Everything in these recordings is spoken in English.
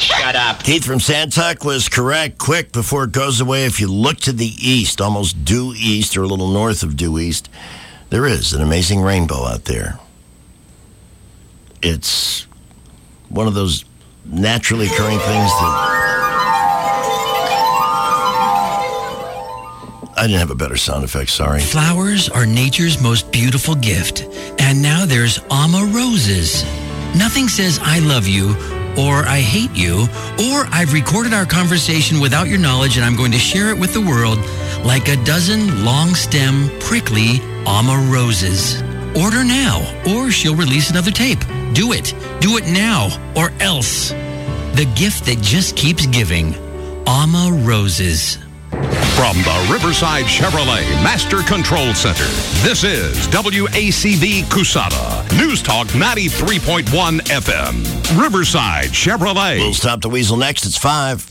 shut up. Keith from Santuck was correct. Quick, before it goes away, if you look to the east, almost due east or a little north of due east, there is an amazing rainbow out there. It's one of those naturally occurring things that... I didn't have a better sound effect, sorry. Flowers are nature's most beautiful gift. And now there's Ama Roses. Nothing says I love you or I hate you or I've recorded our conversation without your knowledge and I'm going to share it with the world like a dozen long-stem, prickly Ama Roses. Order now or she'll release another tape. Do it. Do it now or else. The gift that just keeps giving. Ama Roses. From the Riverside Chevrolet Master Control Center, this is WACV Cusada, News Talk 93.1 FM. Riverside Chevrolet. We'll stop the weasel next. It's 5.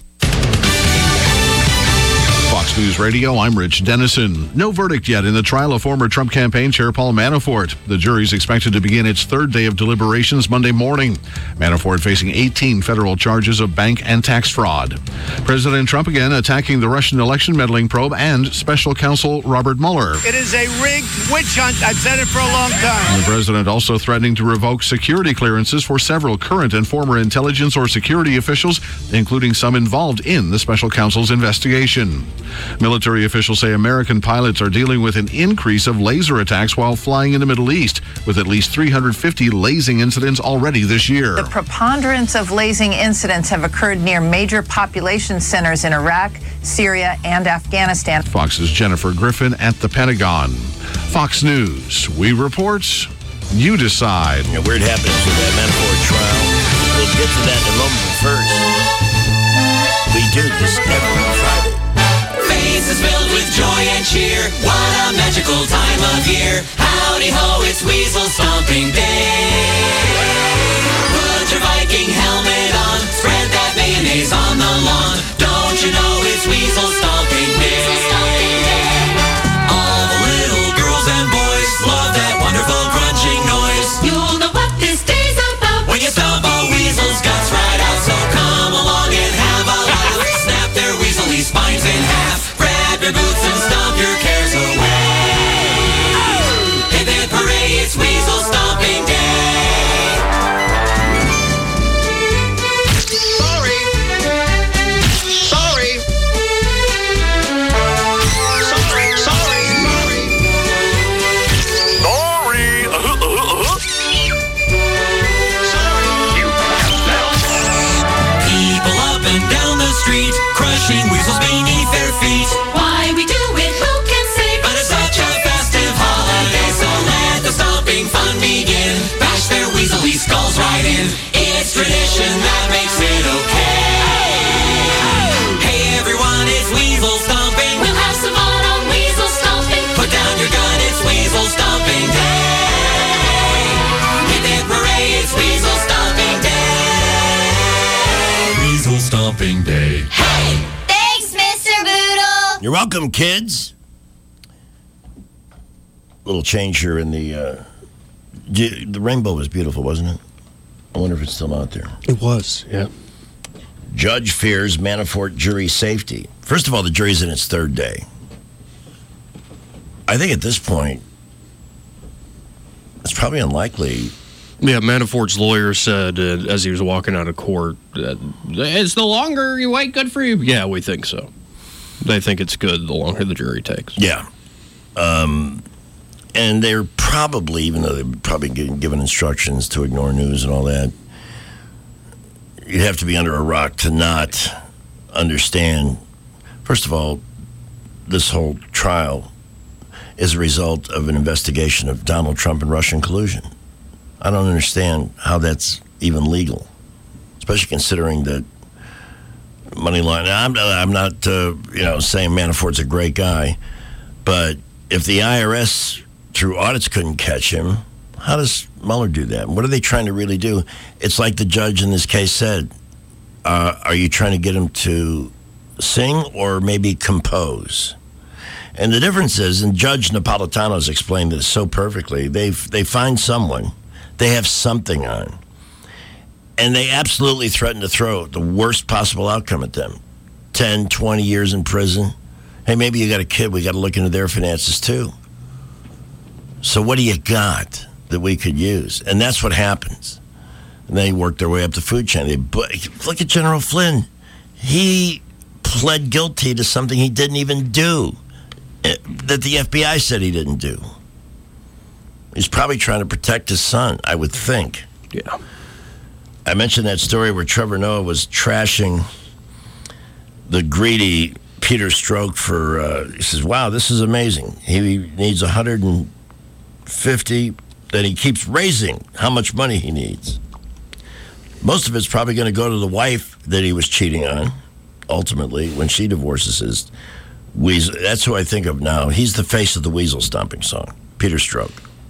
Fox News Radio, I'm Rich Dennison. No verdict yet in the trial of former Trump campaign chair Paul Manafort. The jury's expected to begin its third day of deliberations Monday morning. Manafort facing 18 federal charges of bank and tax fraud. President Trump again attacking the Russian election meddling probe and special counsel Robert Mueller. It is a rigged witch hunt. I've said it for a long time. The president also threatening to revoke security clearances for several current and former intelligence or security officials, including some involved in the special counsel's investigation. Military officials say American pilots are dealing with an increase of laser attacks while flying in the Middle East, with at least 350 lasing incidents already this year. The preponderance of lasing incidents have occurred near major population centers in Iraq, Syria, and Afghanistan. Fox's Jennifer Griffin at the Pentagon. Fox News. We report, you decide. Weird happenings with that Manafort trial. We'll get to that in a moment. First, we do this every Friday. Faces filled with joy and cheer. What a magical time of year. Howdy ho, it's Weasel Stomping Day. Put your Viking helmet on. Spread that mayonnaise on the lawn. Don't you know it's Weasel Stomping Day? All the little girls and boys love that wonderful crunching noise. You'll know what this day's about when you stomp a weasel's guts right out. So come along and have a laugh. Snap their weaselly spines in half. Your boots and stomp your cares away. Hip hip hooray, it's Weasel Stomping Day. Sorry. Sorry. Sorry. Sorry. People up and down the street, crushing weasels beneath their feet. Why we do it, who can say? But it's such a festive holiday, so let the stomping fun begin. Bash their weaselly skulls right in. It's tradition that makes it okay. Hey everyone, it's Weasel Stomping. We'll have some fun on Weasel Stomping. Put down your gun, it's Weasel Stomping Day. Hip hip hooray, it's Weasel Stomping Day. Weasel Stomping Day. Hey! You're welcome, kids. Little change here in the rainbow was beautiful, wasn't it? I wonder if it's still out there. It was, yeah. Judge fears Manafort jury safety. First of all, the jury's in its third day. I think at this point, it's probably unlikely. Yeah, Manafort's lawyer said as he was walking out of court, it's the longer you wait, good for you. Yeah, we think so. They think it's good the longer the jury takes. Yeah. And they're probably, even though they're probably getting given instructions to ignore news and all that, you'd have to be under a rock to not understand. First of all, this whole trial is a result of an investigation of Donald Trump and Russian collusion. I don't understand how that's even legal, especially considering that money line. I'm not saying Manafort's a great guy, but if the IRS through audits couldn't catch him, how does Mueller do that? What are they trying to really do? It's like the judge in this case said, are you trying to get him to sing or maybe compose? And the difference is, and Judge Napolitano's explained this so perfectly, they find someone, they have something on, And they absolutely threatened to throw the worst possible outcome at them. 10, 20 years in prison. Hey, maybe you got a kid. We got to look into their finances too. So what do you got that we could use? And that's what happens. And they work their way up the food chain. Look at General Flynn. He pled guilty to something he didn't even do, that the FBI said he didn't do. He's probably trying to protect his son, I would think. Yeah. I mentioned that story where Trevor Noah was trashing the greedy Peter Strzok for, he says, wow, this is amazing. He needs 150, then he keeps raising how much money he needs. Most of it's probably going to go to the wife that he was cheating on, ultimately, when she divorces his weasel. That's who I think of now. He's the face of the weasel stomping song, Peter Strzok.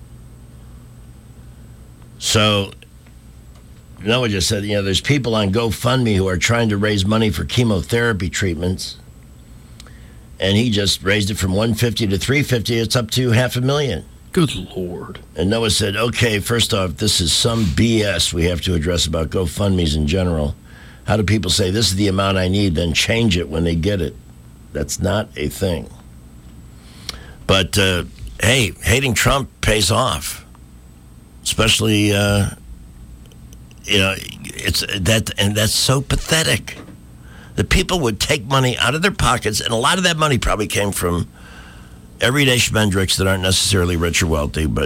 So, Noah just said, there's people on GoFundMe who are trying to raise money for chemotherapy treatments. And he just raised it from $150 to $350. It's up to $500,000. Good Lord. And Noah said, okay, first off, this is some BS we have to address about GoFundMes in general. How do people say, this is the amount I need, then change it when they get it? That's not a thing. But, hey, hating Trump pays off. Especially, it's that, and that's so pathetic. The people would take money out of their pockets, and a lot of that money probably came from everyday schmendricks that aren't necessarily rich or wealthy, but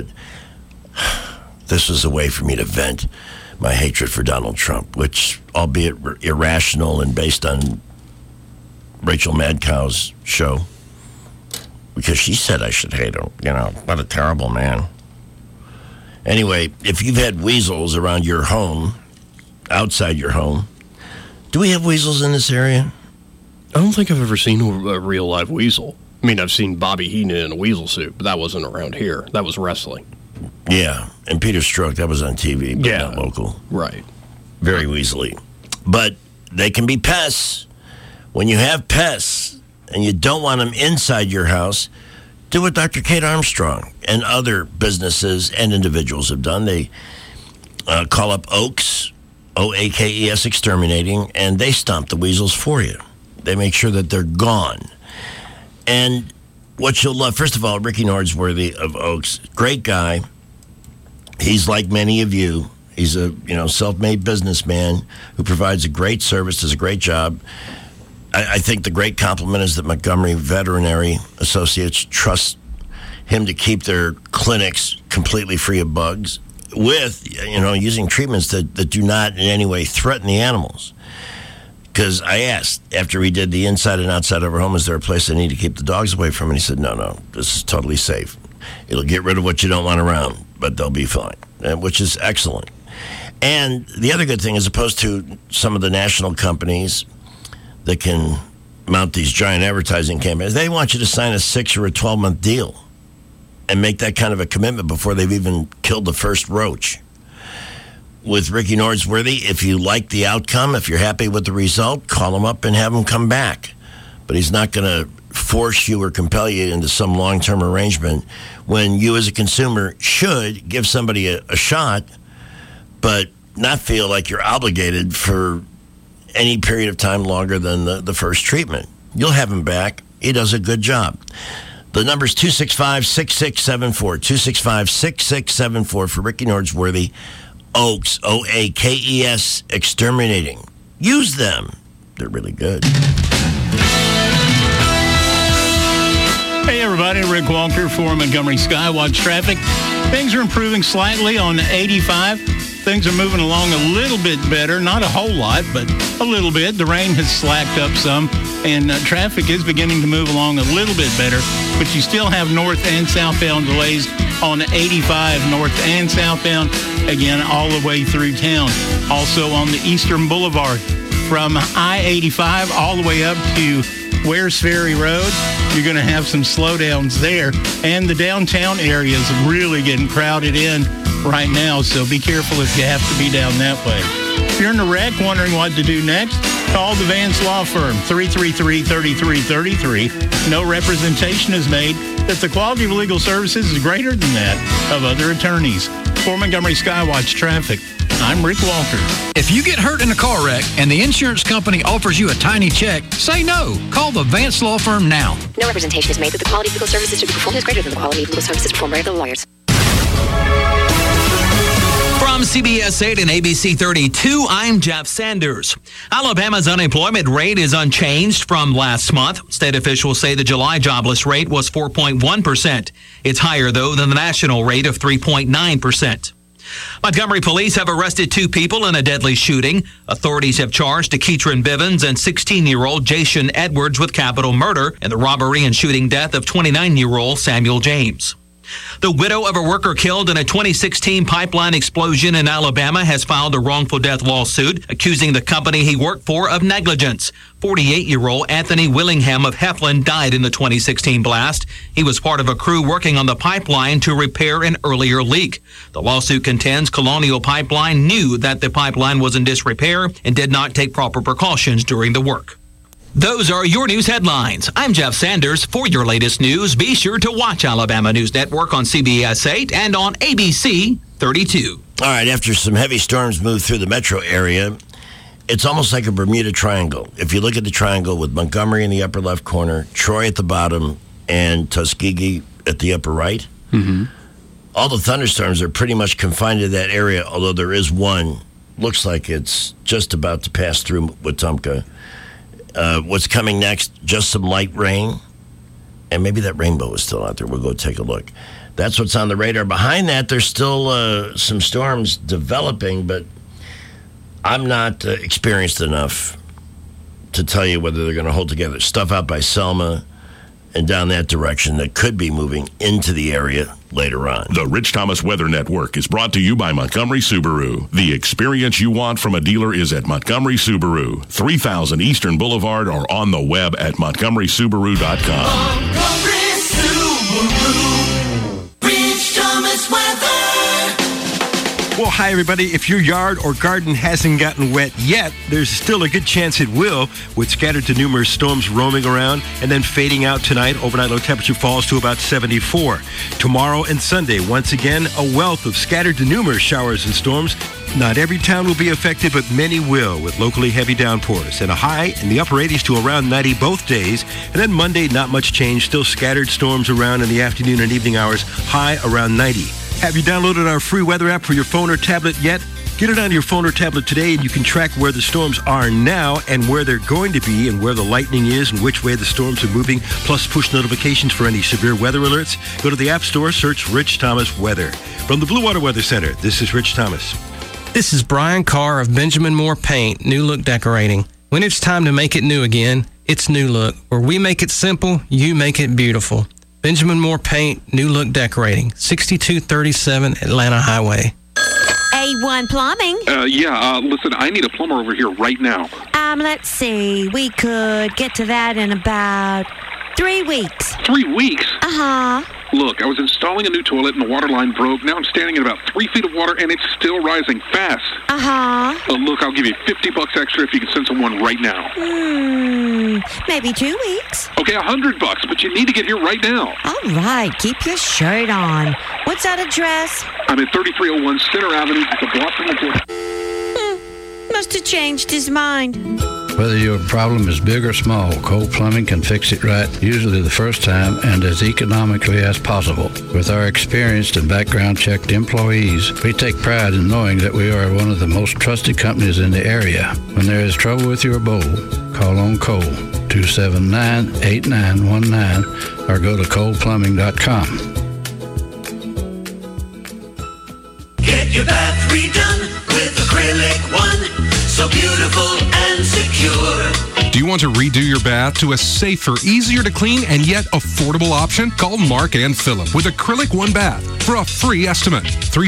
this was a way for me to vent my hatred for Donald Trump, which, albeit irrational and based on Rachel Madcow's show, because she said I should hate him. What a terrible man. Anyway, if you've had weasels around your home, outside your home, do we have weasels in this area? I don't think I've ever seen a real live weasel. I mean, I've seen Bobby Heenan in a weasel suit, but that wasn't around here. That was wrestling. Yeah, and Peter Strzok, that was on TV, but not local. Right. Very weaselly. But they can be pests. When you have pests and you don't want them inside your house, do what Dr. Kate Armstrong and other businesses and individuals have done. They call up Oaks, OAKES Exterminating, and they stomp the weasels for you. They make sure that they're gone. And what you'll love, first of all, Ricky Nordsworthy of Oaks, great guy. He's like many of you. He's a self-made businessman who provides a great service, does a great job. I think the great compliment is that Montgomery Veterinary Associates trust him to keep their clinics completely free of bugs with, using treatments that do not in any way threaten the animals. Because I asked, after we did the inside and outside of our home, is there a place I need to keep the dogs away from? And he said, no, this is totally safe. It'll get rid of what you don't want around, but they'll be fine, which is excellent. And the other good thing, as opposed to some of the national companies that can mount these giant advertising campaigns, they want you to sign a 6 or a 12-month deal and make that kind of a commitment before they've even killed the first roach. With Ricky Nordsworthy, if you like the outcome, if you're happy with the result, call him up and have him come back. But he's not going to force you or compel you into some long-term arrangement when you as a consumer should give somebody a shot, but not feel like you're obligated for any period of time longer than the first treatment. You'll have him back. He does a good job. The number's 265-6674, 265-6674 for Ricky Nordsworthy. Oaks, OAKES Exterminating. Use them. They're really good. Hey, everybody. Rick Walker for Montgomery Skywatch Traffic. Things are improving slightly on 85. Things are moving along a little bit better. Not a whole lot, but a little bit. The rain has slacked up some, and traffic is beginning to move along a little bit better. But you still have north and southbound delays on 85, north and southbound, again, all the way through town. Also on the Eastern Boulevard from I-85 all the way up to Wares Ferry Road, you're going to have some slowdowns there. And the downtown area is really getting crowded in right now, so be careful if you have to be down that way. If you're in a wreck wondering what to do next, call the Vance Law Firm, 333-3333. No representation is made that the quality of legal services is greater than that of other attorneys. For Montgomery Skywatch Traffic, I'm Rick Walker. If you get hurt in a car wreck and the insurance company offers you a tiny check, say no. Call the Vance Law Firm now. No representation is made that the quality of legal services to be performed is greater than the quality of legal services performed by other lawyers. From CBS 8 and ABC 32, I'm Jeff Sanders. Alabama's unemployment rate is unchanged from last month. State officials say the July jobless rate was 4.1%. It's higher, though, than the national rate of 3.9%. Montgomery police have arrested 2 people in a deadly shooting. Authorities have charged Keetran Bivens and 16-year-old Jason Edwards with capital murder in the robbery and shooting death of 29-year-old Samuel James. The widow of a worker killed in a 2016 pipeline explosion in Alabama has filed a wrongful death lawsuit accusing the company he worked for of negligence. 48-year-old Anthony Willingham of Heflin died in the 2016 blast. He was part of a crew working on the pipeline to repair an earlier leak. The lawsuit contends Colonial Pipeline knew that the pipeline was in disrepair and did not take proper precautions during the work. Those are your news headlines. I'm Jeff Sanders. For your latest news, be sure to watch Alabama News Network on CBS 8 and on ABC 32. All right, after some heavy storms moved through the metro area, it's almost like a Bermuda Triangle. If you look at the triangle with Montgomery in the upper left corner, Troy at the bottom, and Tuskegee at the upper right, all the thunderstorms are pretty much confined to that area, although there is one, looks like it's just about to pass through Wetumpka. What's coming next, just some light rain, and maybe that rainbow is still out there. We'll go take a look. That's what's on the radar. Behind that, there's still some storms developing, but I'm not experienced enough to tell you whether they're going to hold together. Stuff out by Selma and down that direction that could be moving into the area later on. The Rich Thomas Weather Network is brought to you by Montgomery Subaru. The experience you want from a dealer is at Montgomery Subaru, 3000 Eastern Boulevard, or on the web at montgomerysubaru.com. Montgomery Subaru, Rich Thomas Weather. Well, hi, everybody. If your yard or garden hasn't gotten wet yet, there's still a good chance it will, with scattered to numerous storms roaming around and then fading out tonight. Overnight low temperature falls to about 74. Tomorrow and Sunday, once again, a wealth of scattered to numerous showers and storms. Not every town will be affected, but many will, with locally heavy downpours. And a high in the upper 80s to around 90 both days. And then Monday, not much change. Still scattered storms around in the afternoon and evening hours, high around 90. Have you downloaded our free weather app for your phone or tablet yet? Get it on your phone or tablet today, and you can track where the storms are now and where they're going to be and where the lightning is and which way the storms are moving, plus push notifications for any severe weather alerts. Go to the App Store, search Rich Thomas Weather. From the Blue Water Weather Center, this is Rich Thomas. This is Brian Carr of Benjamin Moore Paint, New Look Decorating. When it's time to make it new again, it's New Look. Where we make it simple, you make it beautiful. Benjamin Moore Paint, New Look Decorating, 6237 Atlanta Highway. A1 Plumbing. Listen, I need a plumber over here right now. Let's see. We could get to that in about 3 weeks. 3 weeks? Uh-huh. Look, I was installing a new toilet and the water line broke. Now I'm standing in about 3 feet of water and it's still rising fast. Uh-huh. Look, I'll give you $50 extra if you can send someone right now. Maybe 2 weeks. Okay, $100, but you need to get here right now. All right, keep your shirt on. What's that address? I'm at 3301 Center Avenue, just a block from the door. Must have changed his mind. Whether your problem is big or small, Cole Plumbing can fix it right, usually the first time and as economically as possible. With our experienced and background-checked employees, we take pride in knowing that we are one of the most trusted companies in the area. When there is trouble with your bowl, call on Cole, 279-8919, or go to coleplumbing.com. Get your bath redone with Acrylic One. So beautiful and secure. Do you want to redo your bath to a safer, easier to clean, and yet affordable option? Call Mark and Phillip with Acrylic One Bath for a free estimate.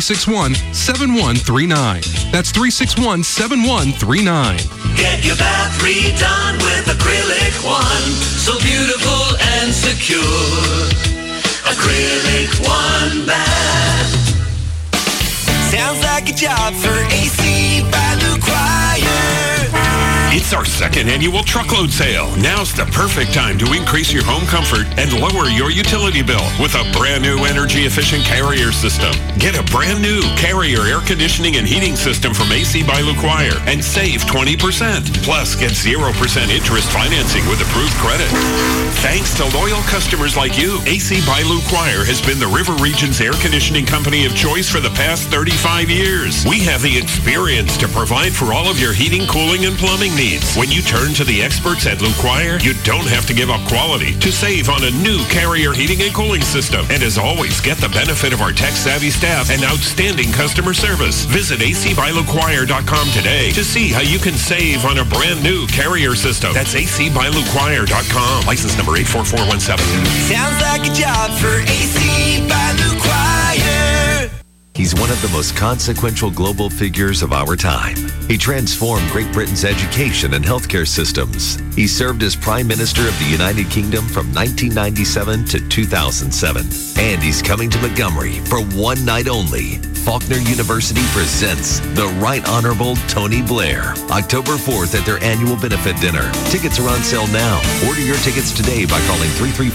361-7139. That's 361-7139. Get your bath redone with Acrylic One. So beautiful and secure. Acrylic One Bath. Sounds like a job for AC by Luke Wire. It's our second annual truckload sale. Now's the perfect time to increase your home comfort and lower your utility bill with a brand new energy-efficient Carrier system. Get a brand new Carrier air conditioning and heating system from AC by LuQuire and save 20%. Plus, get 0% interest financing with approved credit. Thanks to loyal customers like you, AC by LuQuire has been the River Region's air conditioning company of choice for the past 35 years. We have the experience to provide for all of your heating, cooling, and plumbing needs. When you turn to the experts at LuQuire, you don't have to give up quality to save on a new Carrier heating and cooling system. And as always, get the benefit of our tech-savvy staff and outstanding customer service. Visit acbyluquire.com today to see how you can save on a brand new Carrier system. That's acbyluquire.com. License number 84417. Sounds like a job for AC by LuQuire. He's one of the most consequential global figures of our time. He transformed Great Britain's education and healthcare systems. He served as Prime Minister of the United Kingdom from 1997 to 2007. And he's coming to Montgomery for one night only. Faulkner University presents the Right Honorable Tony Blair, October 4th at their annual benefit dinner. Tickets are on sale now. Order your tickets today by calling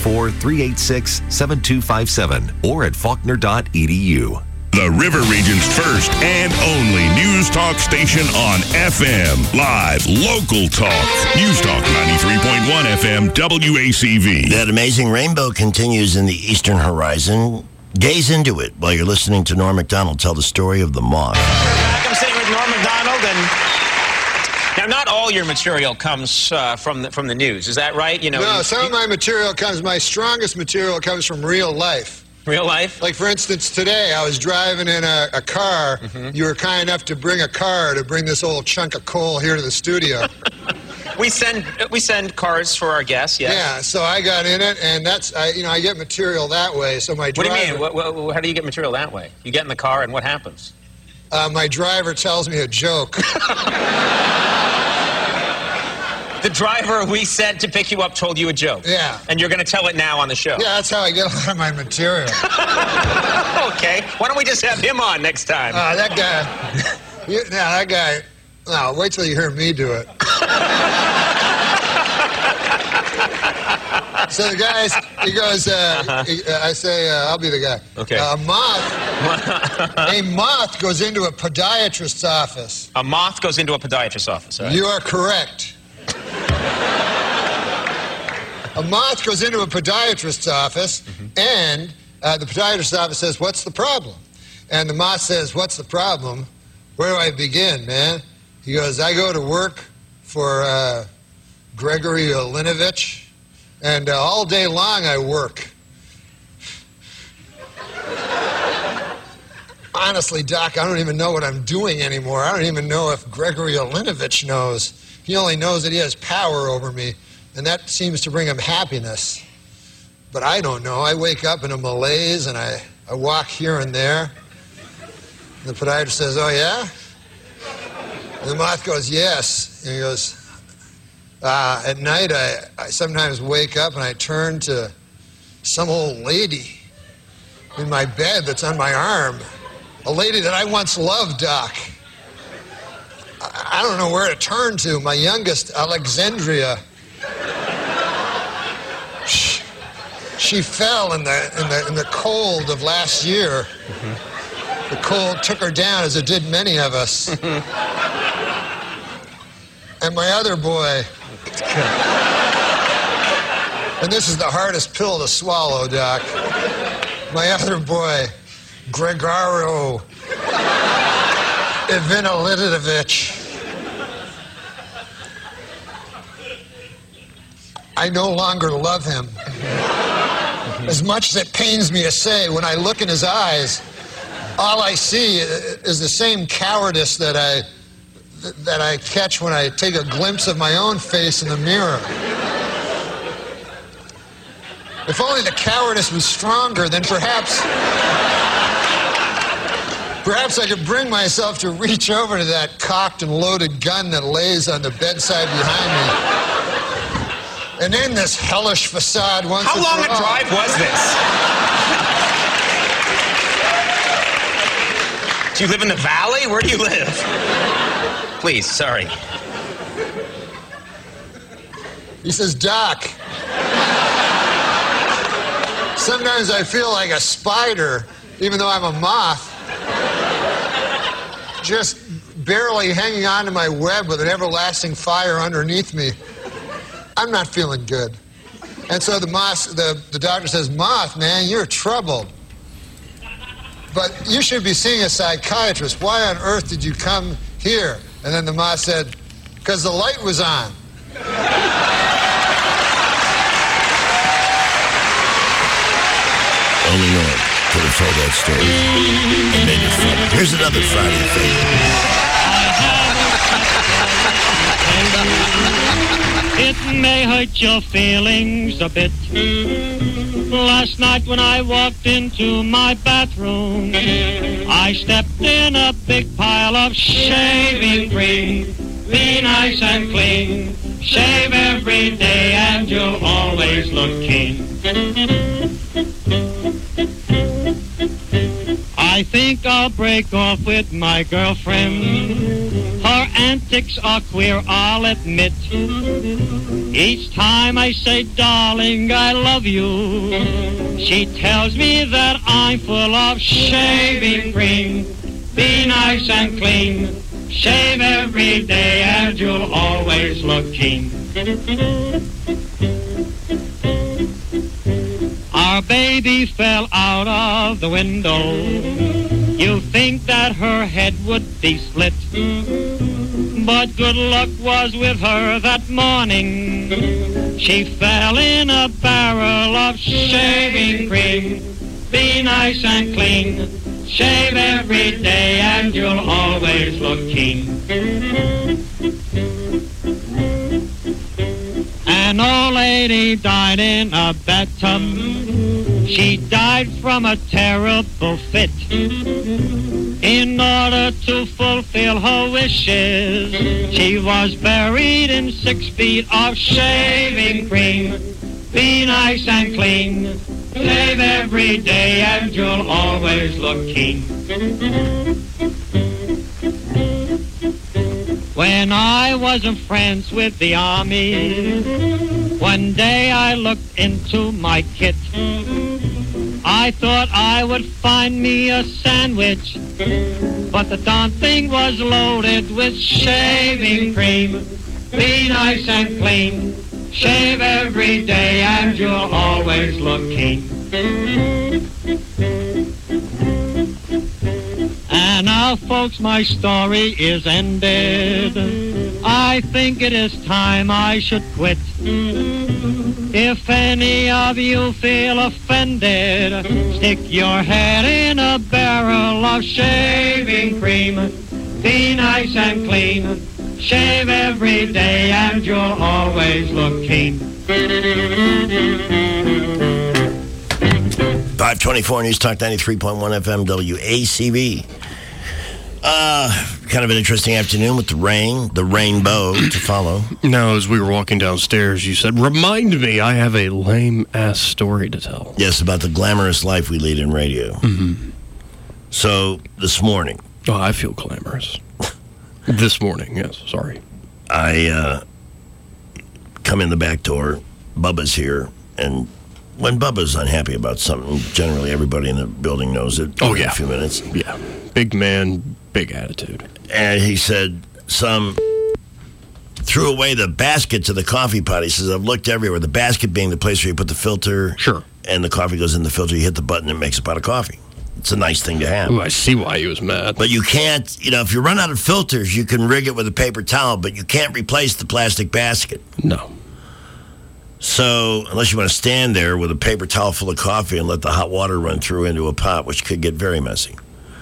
334-386-7257 or at faulkner.edu. The River Region's first and only news talk station on FM. Live, local talk. News Talk 93.1 FM, WACV. That amazing rainbow continues in the eastern horizon. Gaze into it while you're listening to Norm Macdonald tell the story of the moth. I'm sitting with Norm Macdonald, and now not all your material comes from the news. Is that right? No, some of my material comes. My strongest material comes from real life. Real life? Like, for instance, today I was driving in a car. Mm-hmm. You were kind enough to bring a car to bring this old chunk of coal here to the studio. We send cars for our guests, yes. Yeah, so I got in it, and I get material that way. So my driver... What do you mean? How do you get material that way? You get in the car, and what happens? My driver tells me a joke. The driver we sent to pick you up told you a joke. Yeah. And you're going to tell it now on the show. Yeah, that's how I get a lot of my material. Okay. Why don't we just have him on next time? That guy. No, wait till you hear me do it. So the guy, he goes, I say, I'll be the guy. Okay. A moth goes into a podiatrist's office. A moth goes into a podiatrist's office, right? You are correct. A moth goes into a podiatrist's office, and the podiatrist's office says, "What's the problem?" And the moth says, "What's the problem? Where do I begin, man?" He goes, "I go to work for Gregory Olinovich, and all day long I work." Honestly, Doc, I don't even know what I'm doing anymore. I don't even know if Gregory Olinovich knows. He only knows that he has power over me, and that seems to bring him happiness. But I don't know. I wake up in a malaise, and I walk here and there. And the podiatrist says, "Oh, yeah?" And the moth goes, "Yes." And he goes, at night, I sometimes wake up, and I turn to some old lady in my bed that's on my arm. A lady that I once loved, Doc. I don't know where to turn to. My youngest, Alexandria. She fell in the cold of last year. Mm-hmm. The cold took her down, as it did many of us. And my other boy. And this is the hardest pill to swallow, Doc. My other boy, Gregorio Ivanilidovich. I no longer love him. As much as it pains me to say, when I look in his eyes, all I see is the same cowardice that I catch when I take a glimpse of my own face in the mirror. If only the cowardice was stronger, then perhaps I could bring myself to reach over to that cocked and loaded gun that lays on the bedside behind me and end this hellish facade once and for all. How long a drive was this? Do you live in the valley? Where do you live? Please, sorry. He says, Doc, sometimes I feel like a spider, even though I'm a moth, just barely hanging on to my web with an everlasting fire underneath me. I'm not feeling good. And so the doctor says, Moth, man, you're troubled. But you should be seeing a psychiatrist. Why on earth did you come here? And then the moth said, because the light was on. Only Norm could have told that story and made it funny. Here's another Friday thing. It may hurt your feelings a bit. Last night when I walked into my bathroom, I stepped in a big pile of shaving cream. Be nice and clean. Shave every day and you'll always look keen. I think I'll break off with my girlfriend. Her antics are queer, I'll admit. Each time I say, darling, I love you, she tells me that I'm full of shaving cream. Be nice and clean. Shave every day and you'll always look keen. Our baby fell out of the window. You think that her head would be split, but good luck was with her that morning. She fell in a barrel of shaving cream. Be nice and clean. Shave every day and you'll always look keen. An old lady died in a bathtub. She died from a terrible fit. In order to fulfill her wishes, she was buried in 6 feet of shaving cream. Be nice and clean. Shave every day and you'll always look keen. When I wasn't friends with the army, one day I looked into my kit. I thought I would find me a sandwich, but the darn thing was loaded with shaving cream. Be nice and clean. Shave every day and you'll always look keen. And now, folks, my story is ended. I think it is time I should quit. If any of you feel offended, stick your head in a barrel of shaving cream. Be nice and clean. Shave every day and you'll always look keen. 524 News Talk 93.1 FM WACV. Kind of an interesting afternoon with the rain, the rainbow to follow. Now, as we were walking downstairs, you said, remind me, I have a lame-ass story to tell. Yes, about the glamorous life we lead in radio. Mm-hmm. So, this morning. Oh, I feel glamorous. This morning, yes, sorry. I come in the back door. Bubba's here, and when Bubba's unhappy about something, generally everybody in the building knows it. Oh, yeah. In a few minutes. Yeah. Big man, big attitude. And he said, threw away the basket to the coffee pot. He says, I've looked everywhere. The basket being the place where you put the filter. Sure. And the coffee goes in the filter. You hit the button, it makes a pot of coffee. It's a nice thing to have. Ooh, I see why he was mad. But you can't, if you run out of filters, you can rig it with a paper towel, but you can't replace the plastic basket. No. So, unless you want to stand there with a paper towel full of coffee and let the hot water run through into a pot, which could get very messy.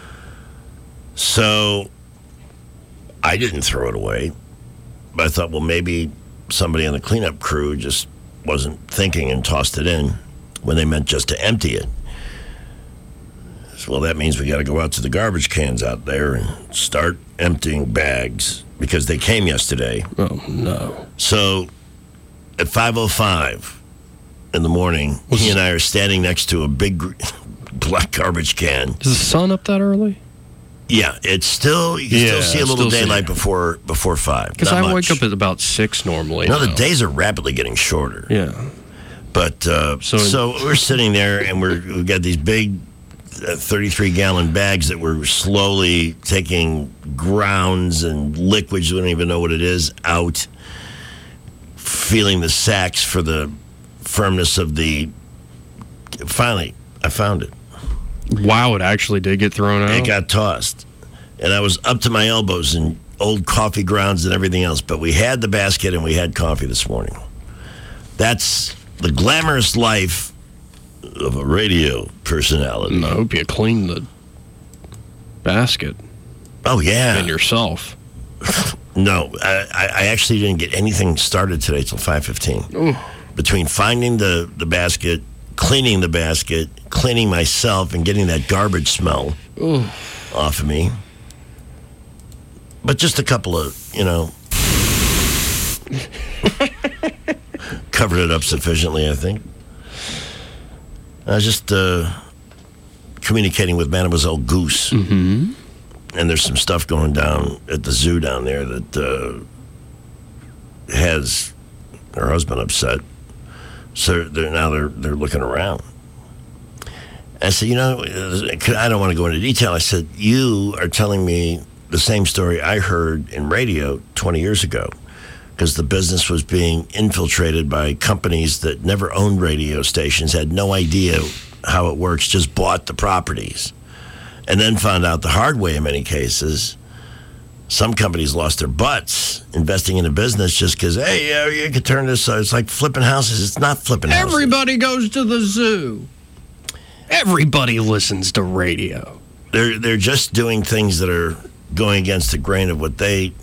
So, I didn't throw it away. But I thought, well, maybe somebody on the cleanup crew just wasn't thinking and tossed it in when they meant just to empty it. So, well, that means we got to go out to the garbage cans out there and start emptying bags because they came yesterday. Oh, no. So, at 5:05 in the morning, he and I are standing next to a big black garbage can. Is the sun up that early? Yeah, it's still you can still see a little still see daylight it. before 5. Because I wake up at about 6 normally. No, the now. days are rapidly getting shorter. Yeah. But so we're sitting there and we've got these big 33-gallon bags that we're slowly taking grounds and liquids, we don't even know what it is, out, feeling the sacks for the firmness of the... Finally, I found it. Wow, it actually did get thrown out? It got tossed. And I was up to my elbows in old coffee grounds and everything else. But we had the basket and we had coffee this morning. That's the glamorous life of a radio personality. I hope you clean the basket. Oh, yeah. And yourself. No, I actually didn't get anything started today till 5:15. Between finding the basket, cleaning the basket, cleaning myself, and getting that garbage smell off of me. But just a couple of, covered it up sufficiently, I think. I was just communicating with Mademoiselle Goose. Mm-hmm. And there's some stuff going down at the zoo down there that has her husband upset. So they're looking around. I said, I don't want to go into detail. I said, you are telling me the same story I heard in radio 20 years ago, because the business was being infiltrated by companies that never owned radio stations, had no idea how it works, just bought the properties, and then found out the hard way in many cases. Some companies lost their butts investing in a business just because, hey, you could turn this. It's like flipping houses. It's not flipping houses. Everybody goes to the zoo. Everybody listens to radio. They're just doing things that are going against the grain of what they...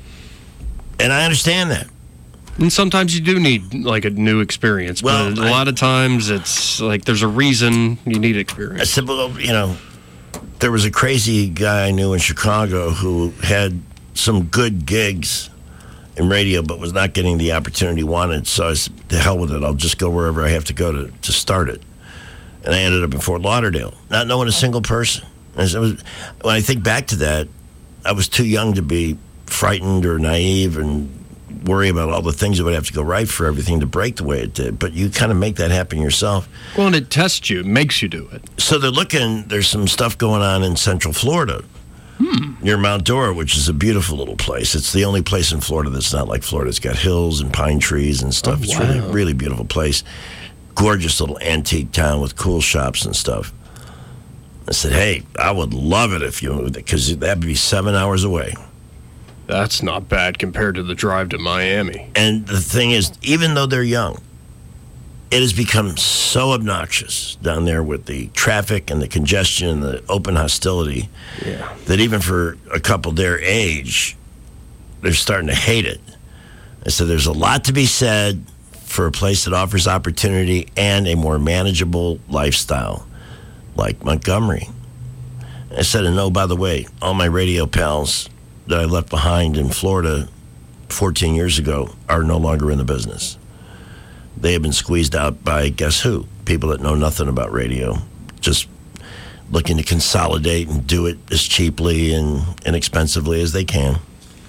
And I understand that. And sometimes you do need, like, a new experience. Well, but a lot of times it's like there's a reason you need experience. I said, well, there was a crazy guy I knew in Chicago who had some good gigs in radio but was not getting the opportunity he wanted. So I said, to hell with it. I'll just go wherever I have to go to start it. And I ended up in Fort Lauderdale, not knowing a single person. And when I think back to that, I was too young to be frightened or naive and worry about all the things that would have to go right for everything to break the way it did. But you kind of make that happen yourself. Well, and it tests you. It makes you do it. So there's some stuff going on in Central Florida near Mount Dora, which is a beautiful little place. It's the only place in Florida that's not like Florida. It's got hills and pine trees and stuff. It's really, really beautiful place. Gorgeous little antique town with cool shops and stuff. I said, hey, I would love it if you moved there, because that'd be 7 hours away. That's not bad compared to the drive to Miami. And the thing is, even though they're young, it has become so obnoxious down there with the traffic and the congestion and the open hostility that even for a couple their age, they're starting to hate it. I said, there's a lot to be said for a place that offers opportunity and a more manageable lifestyle like Montgomery. I said, and no, by the way, all my radio pals that I left behind in Florida 14 years ago are no longer in the business. They have been squeezed out by, guess who? People that know nothing about radio, just looking to consolidate and do it as cheaply and inexpensively as they can.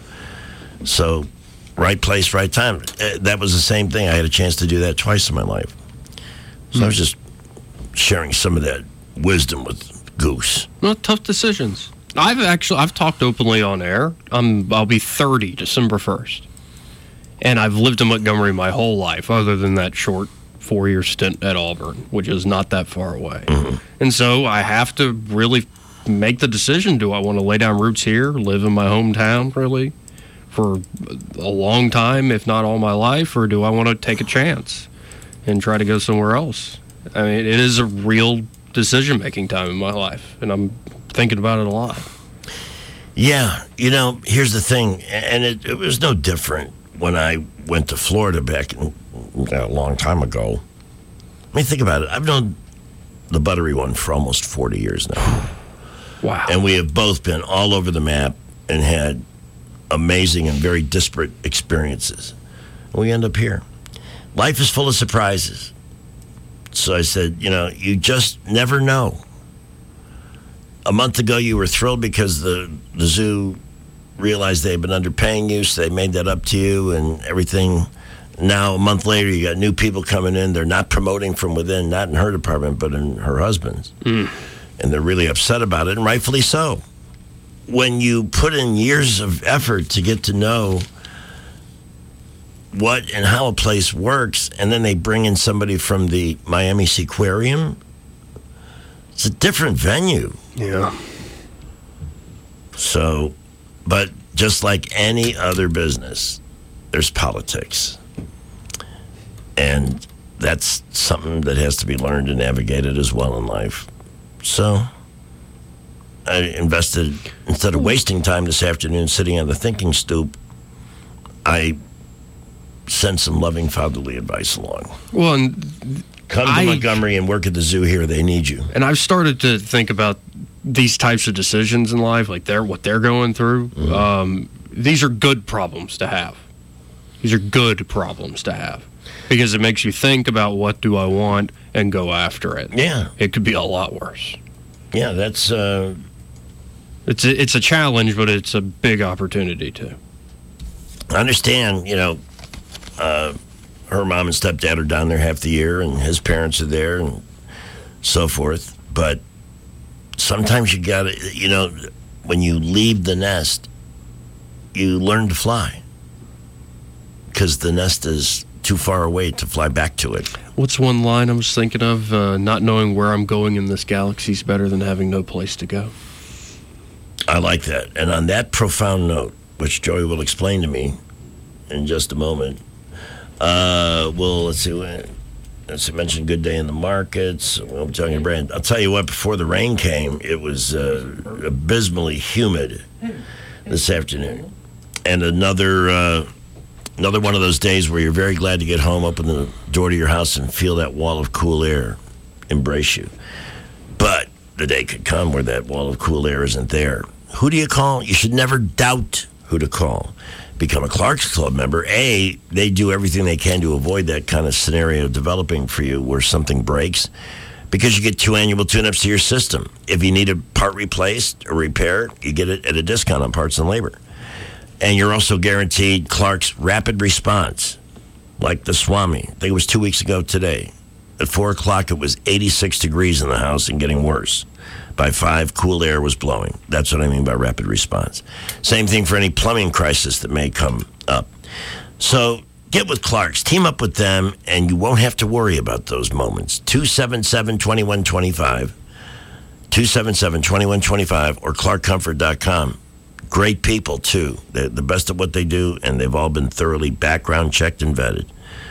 So, right place, right time. That was the same thing. I had a chance to do that twice in my life. So I was just sharing some of that wisdom with Goose. Well, tough decisions. I've talked openly on air. I'll be 30 December 1st. And I've lived in Montgomery my whole life, other than that short 4-year stint at Auburn, which is not that far away. Mm-hmm. And so I have to really make the decision. Do I want to lay down roots here, live in my hometown, really, for a long time, if not all my life, or do I want to take a chance and try to go somewhere else? I mean, it is a real decision-making time in my life, and I'm thinking about it a lot. Yeah, here's the thing, and it was no different when I went to Florida back a long time ago. I mean, think about it. I've known the Buttery one for almost 40 years now. Wow. And we have both been all over the map and had amazing and very disparate experiences. And we end up here. Life is full of surprises. So I said, you just never know. A month ago, you were thrilled because the zoo realized they had been underpaying you, so they made that up to you and everything. Now, a month later, you got new people coming in. They're not promoting from within, not in her department, but in her husband's. And they're really upset about it, and rightfully so. When you put in years of effort to get to know what and how a place works, and then they bring in somebody from the Miami Seaquarium, it's a different venue. Yeah. So, but just like any other business, there's politics. And that's something that has to be learned and navigated as well in life. So, I invested, instead of wasting time this afternoon sitting on the thinking stoop, I sent some loving fatherly advice along. Well, and come to Montgomery and work at the zoo here. They need you. And I've started to think about these types of decisions in life, like what they're going through. These are good problems to have. These are good problems to have because it makes you think about what do I want and go after it. Yeah. It could be a lot worse. Yeah, that's... It's a challenge, but it's a big opportunity, too. I understand, her mom and stepdad are down there half the year, and his parents are there, and so forth. But sometimes you got to, when you leave the nest, you learn to fly. Because the nest is too far away to fly back to it. What's one line I was thinking of? Not knowing where I'm going in this galaxy is better than having no place to go. I like that. And on that profound note, which Joey will explain to me in just a moment, let's see. As I mentioned, good day in the markets. I'm telling you, Brand. I'll tell you what. Before the rain came, it was abysmally humid this afternoon, and another one of those days where you're very glad to get home, open the door to your house, and feel that wall of cool air embrace you. But the day could come where that wall of cool air isn't there. Who do you call? You should never doubt who to call. Become a Clark's Club member. They do everything they can to avoid that kind of scenario developing for you where something breaks, because you get 2 annual tune-ups to your system. If you need a part replaced or repaired, you get it at a discount on parts and labor. And you're also guaranteed Clark's rapid response, like the Swami. I think it was 2 weeks ago today. At 4 o'clock, it was 86 degrees in the house and getting worse. By 5, cool air was blowing. That's what I mean by rapid response. Same thing for any plumbing crisis that may come up. So get with Clark's. Team up with them, and you won't have to worry about those moments. 277-2125. 277-2125 or clarkcomfort.com. Great people, too. They're the best at what they do, and they've all been thoroughly background checked and vetted.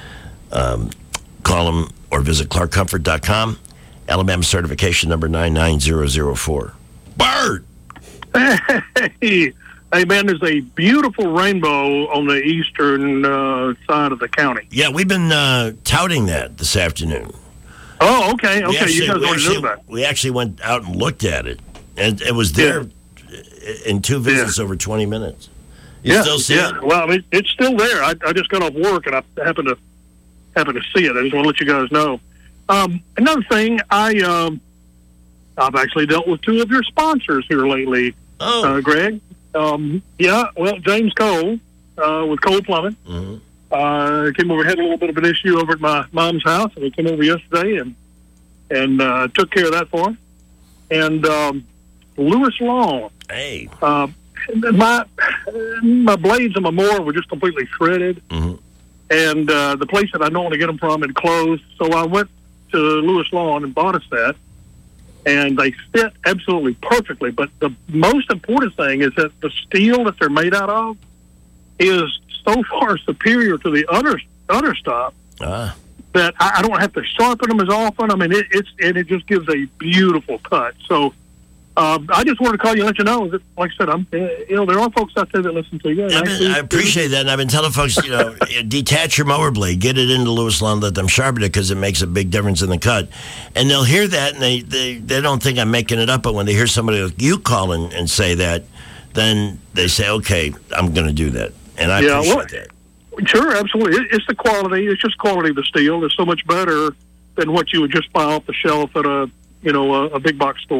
Call them or visit clarkcomfort.com. Alabama certification number 99004. Bart! Hey, man, there's a beautiful rainbow on the eastern side of the county. Yeah, we've been touting that this afternoon. Oh, okay. You guys already knew that. We actually went out and looked at it, and it was there in 2 visits over 20 minutes. You still see it? Well, I mean, it's still there. I just got off work, and I happened to see it. I just want to let you guys know. Another thing, I've actually dealt with 2 of your sponsors here lately, Greg. James Cole with Cole Plumbing. Came over, had a little bit of an issue over at my mom's house, and he came over yesterday and took care of that for him. And Lewis Lawn. Hey. My blades on my mower were just completely shredded. And the place that I normally get them from had closed, so I went to Lewis Lawn and bought a set, and they fit absolutely perfectly. But the most important thing is that the steel that they're made out of is so far superior to the other stuff that I don't have to sharpen them as often. I mean, it just gives a beautiful cut. So I just wanted to call you and let you know that, like I said, there are folks out there that listen to you. I appreciate that, and I've been telling folks, detach your mower blade, get it into Lewis Lawn, let them sharpen it because it makes a big difference in the cut. And they'll hear that, and they don't think I'm making it up, but when they hear somebody like you call and say that, then they say, okay, I'm going to do that. And I appreciate that. Sure, absolutely. It's the quality. It's just quality of the steel. It's so much better than what you would just buy off the shelf at a big box store.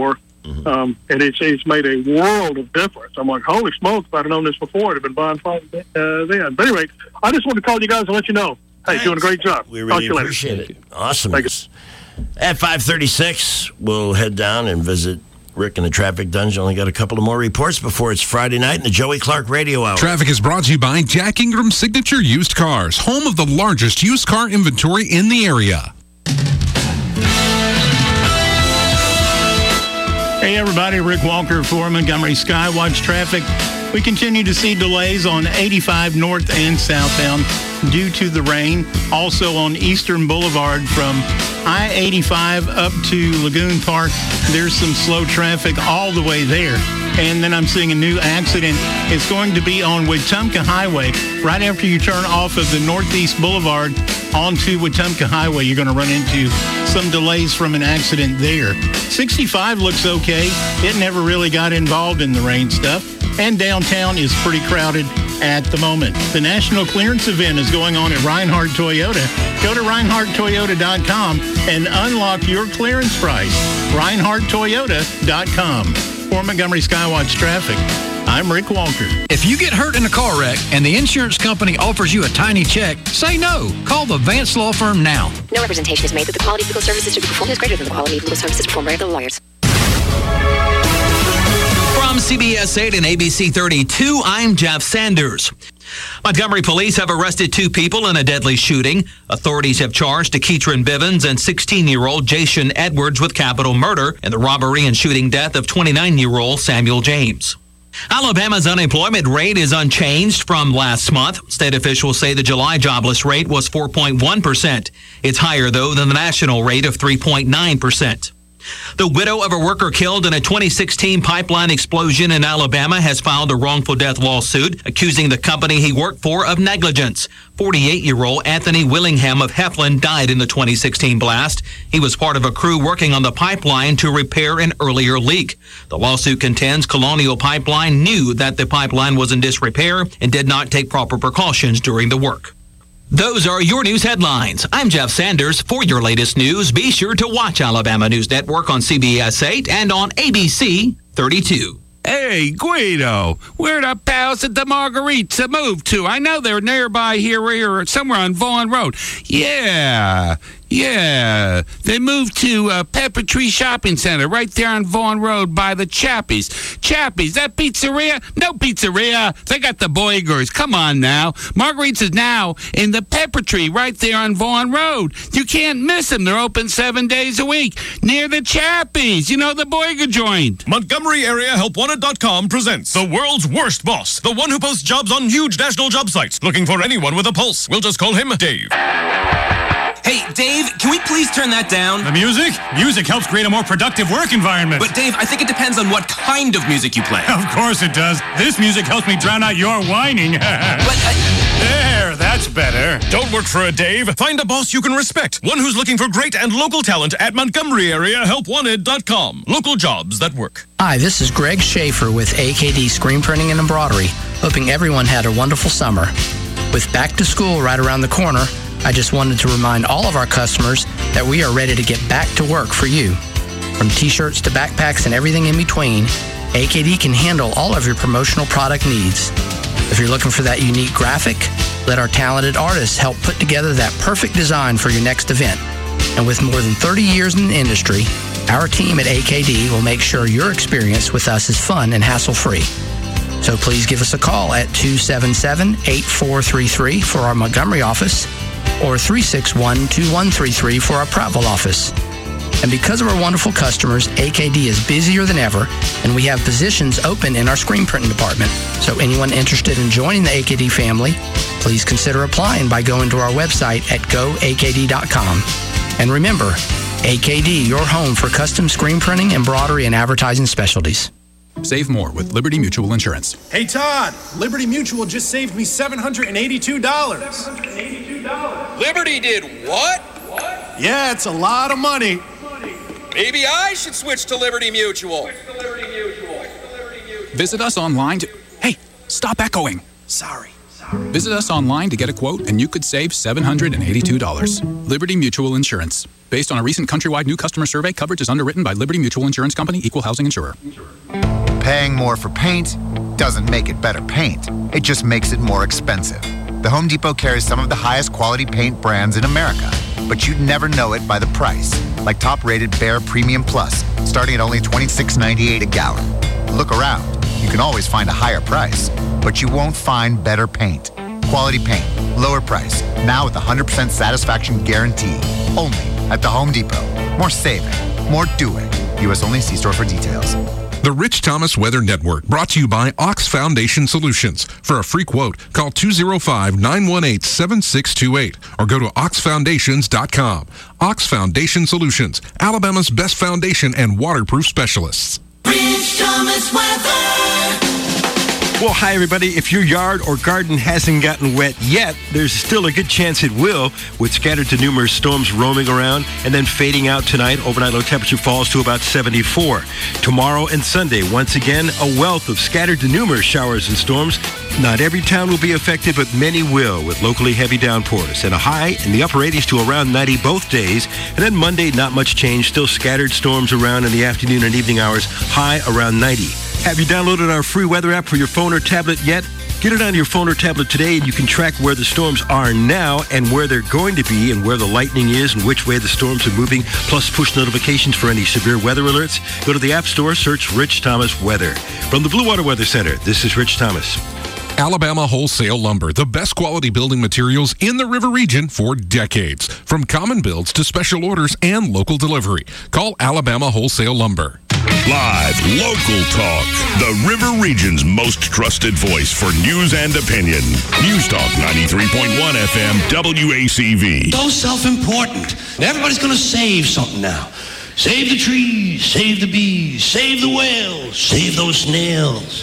And it's made a world of difference. I'm like, holy smokes, if I'd have known this before, I'd have been buying phones then. But anyway, I just wanted to call you guys and let you know. Hey, doing a great job. We really appreciate it. Awesomeness. At 5:36, we'll head down and visit Rick in the traffic dungeon. Only got a couple of more reports before it's Friday night in the Joey Clark Radio Hour. Traffic is brought to you by Jack Ingram Signature Used Cars, home of the largest used car inventory in the area. Hey everybody, Rick Walker for Montgomery Skywatch Traffic. We continue to see delays on 85 north and southbound due to the rain. Also on Eastern Boulevard from I-85 up to Lagoon Park, there's some slow traffic all the way there. And then I'm seeing a new accident. It's going to be on Wetumpka Highway. Right after you turn off of the Northeast Boulevard onto Wetumpka Highway, you're going to run into some delays from an accident there. 65 looks okay. It never really got involved in the rain stuff. And downtown is pretty crowded at the moment. The National Clearance Event is going on at Reinhardt Toyota. Go to ReinhardtToyota.com and unlock your clearance price. ReinhardtToyota.com. For Montgomery Skywatch Traffic, I'm Rick Walker. If you get hurt in a car wreck and the insurance company offers you a tiny check, say no. Call the Vance Law Firm now. No representation is made that the quality of legal services to be performed is greater than the quality of legal services performed by other lawyers. From CBS 8 and ABC 32, I'm Jeff Sanders. Montgomery police have arrested 2 people in a deadly shooting. Authorities have charged Keetran Bivens and 16-year-old Jason Edwards with capital murder in the robbery and shooting death of 29-year-old Samuel James. Alabama's unemployment rate is unchanged from last month. State officials say the July jobless rate was 4.1%. It's higher, though, than the national rate of 3.9%. The widow of a worker killed in a 2016 pipeline explosion in Alabama has filed a wrongful death lawsuit accusing the company he worked for of negligence. 48-year-old Anthony Willingham of Heflin died in the 2016 blast. He was part of a crew working on the pipeline to repair an earlier leak. The lawsuit contends Colonial Pipeline knew that the pipeline was in disrepair and did not take proper precautions during the work. Those are your news headlines. I'm Jeff Sanders. For your latest news, be sure to watch Alabama News Network on CBS 8 and on ABC 32. Hey, Guido, where the pals at the Margarita move to? I know they're nearby here or somewhere on Vaughan Road. Yeah. They moved to Pepper Tree Shopping Center right there on Vaughan Road by the Chappies. Chappies, that pizzeria? No pizzeria. They got the Boigers. Come on now. Margarita's is now in the Pepper Tree right there on Vaughan Road. You can't miss them. They're open 7 days a week near the Chappies. You know, the Boiger joint. Montgomery Area HelpWanted.com presents the world's worst boss, the one who posts jobs on huge national job sites, looking for anyone with a pulse. We'll just call him Dave. Hey, Dave, can we please turn that down? The music? Music helps create a more productive work environment. But Dave, I think it depends on what kind of music you play. Of course it does. This music helps me drown out your whining. There, that's better. Don't work for a Dave. Find a boss you can respect. One who's looking for great and local talent at Montgomery Area HelpWanted.com. Local jobs that work. Hi, this is Greg Schaefer with AKD Screen Printing and Embroidery, hoping everyone had a wonderful summer. With back to school right around the corner, I just wanted to remind all of our customers that we are ready to get back to work for you. From t-shirts to backpacks and everything in between, AKD can handle all of your promotional product needs. If you're looking for that unique graphic, let our talented artists help put together that perfect design for your next event. And with more than 30 years in the industry, our team at AKD will make sure your experience with us is fun and hassle-free. So please give us a call at 277-8433 for our Montgomery office, or 361-2133 for our Prattville office. And because of our wonderful customers, AKD is busier than ever, and we have positions open in our screen printing department. So anyone interested in joining the AKD family, please consider applying by going to our website at goakd.com. And remember, AKD, your home for custom screen printing, embroidery, and advertising specialties. Save more with Liberty Mutual Insurance. Hey, Todd, Liberty Mutual just saved me $782. Liberty did what? Yeah, it's a lot of money. Maybe I should switch to Liberty Mutual. Visit us online to... Hey, stop echoing. Sorry. Visit us online to get a quote, and you could save $782. Liberty Mutual Insurance. Based on a recent countrywide new customer survey, coverage is underwritten by Liberty Mutual Insurance Company, Equal Housing Insurer. Paying more for paint doesn't make it better paint. It just makes it more expensive. The Home Depot carries some of the highest quality paint brands in America, but you'd never know it by the price, like top-rated Behr Premium Plus, starting at only $26.98 a gallon. Look around. You can always find a higher price, but you won't find better paint. Quality paint, lower price, now with 100% satisfaction guarantee. Only at the Home Depot. More saving, more doing. U.S. only. See store for details. The Rich Thomas Weather Network, brought to you by Ox Foundation Solutions. For a free quote, call 205-918-7628 or go to oxfoundations.com. Ox Foundation Solutions, Alabama's best foundation and waterproof specialists. Rich Thomas Weather. Well, hi, everybody. If your yard or garden hasn't gotten wet yet, there's still a good chance it will, with scattered to numerous storms roaming around and then fading out tonight. Overnight low temperature falls to about 74. Tomorrow and Sunday, once again, a wealth of scattered to numerous showers and storms. Not every town will be affected, but many will, with locally heavy downpours. And a high in the upper 80s to around 90 both days. And then Monday, not much change. Still scattered storms around in the afternoon and evening hours, high around 90. Have you downloaded our free weather app for your phone or tablet yet? Get it on your phone or tablet today, and you can track where the storms are now and where they're going to be and where the lightning is and which way the storms are moving, plus push notifications for any severe weather alerts. Go to the App Store, search Rich Thomas Weather. From the Blue Water Weather Center, this is Rich Thomas. Alabama Wholesale Lumber, the best quality building materials in the River region for decades. From common builds to special orders and local delivery. Call Alabama Wholesale Lumber. Live, local talk. The River Region's most trusted voice for news and opinion. News Talk 93.1 FM WACV. So self-important. Everybody's going to save something now. Save the trees, save the bees, save the whales, save those snails.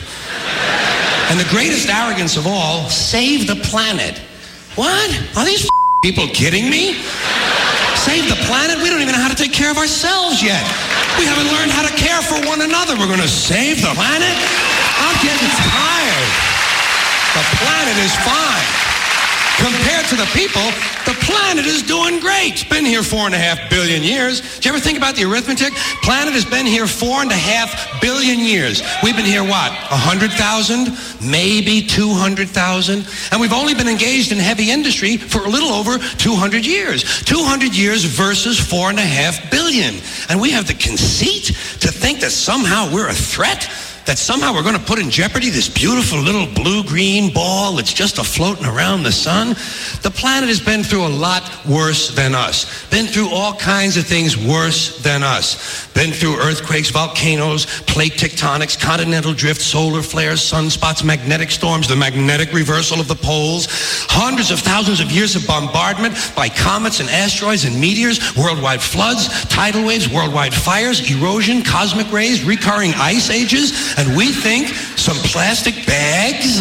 And the greatest arrogance of all, save the planet. What? Are these people kidding me? Save the planet? We don't even know how to take care of ourselves yet. We haven't learned how to care for one another. We're going to save the planet? I'm getting tired. The planet is fine. Compared to the people, the planet is doing great. It's been here 4.5 billion years. Did you ever think about the arithmetic? Planet has been here 4.5 billion years. We've been here, what, 100,000? Maybe 200,000? And we've only been engaged in heavy industry for a little over 200 years. 200 years versus 4.5 billion. And we have the conceit to think that somehow we're a threat? That somehow we're going to put in jeopardy this beautiful little blue-green ball that's just a-floating around the sun? The planet has been through a lot worse than us. Been through all kinds of things worse than us. Been through earthquakes, volcanoes, plate tectonics, continental drift, solar flares, sunspots, magnetic storms, the magnetic reversal of the poles, hundreds of thousands of years of bombardment by comets and asteroids and meteors, worldwide floods, tidal waves, worldwide fires, erosion, cosmic rays, recurring ice ages, and we think some plastic bags